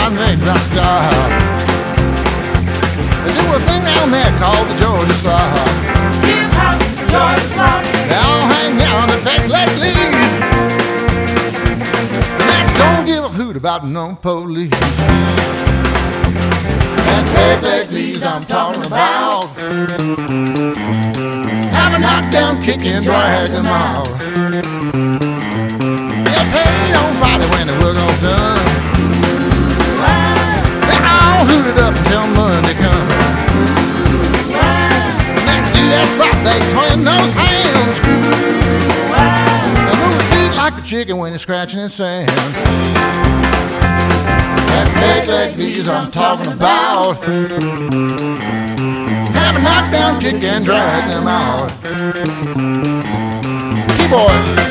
I may not stop. They do a thing down there called the Georgia Slop. Hip hop, Georgia Slop. They all hang out and pack like leaves, and they don't give a hoot about no police. That pack like leaves I'm talking about. Have a knockdown, kick and drag them out. They're paid on Friday when the work all's done. They're all hooted up until Monday comes. They do that slop, they twin those hands. They move their feet like a chicken when they're scratching in sand. That peg leg knees I'm talking about. Have a knockdown, kick and drag them out. Keyboard.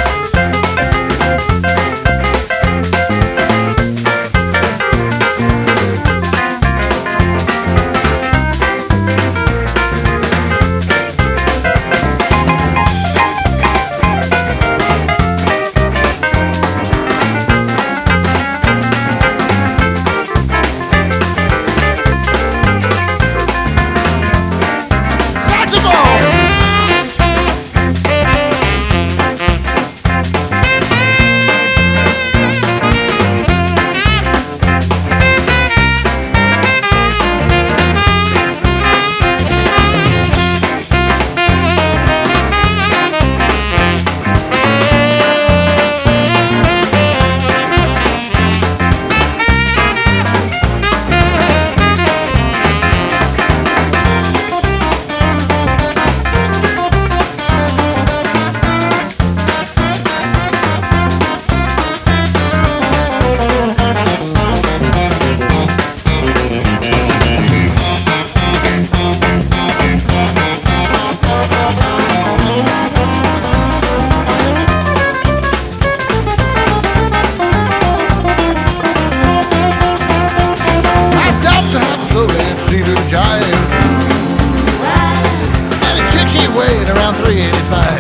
And a chick, she weighed around 385.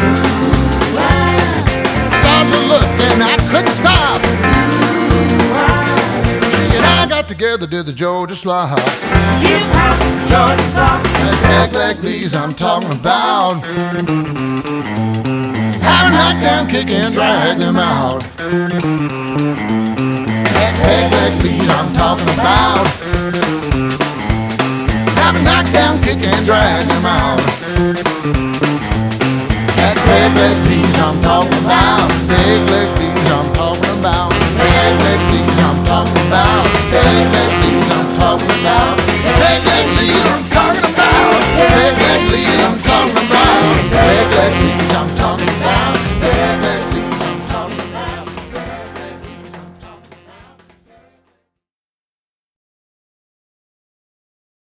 I started to look and I couldn't stop. She and I got together, did the Georgia Slop. Hip hop, Georgia Slop. That peg leg knees I'm talking about. Have a knockdown, kick and drag them out. That peg leg knees I'm talking about. Have a knockdown, kick and drag them out. That peg leg knees I'm talking about. Peg leg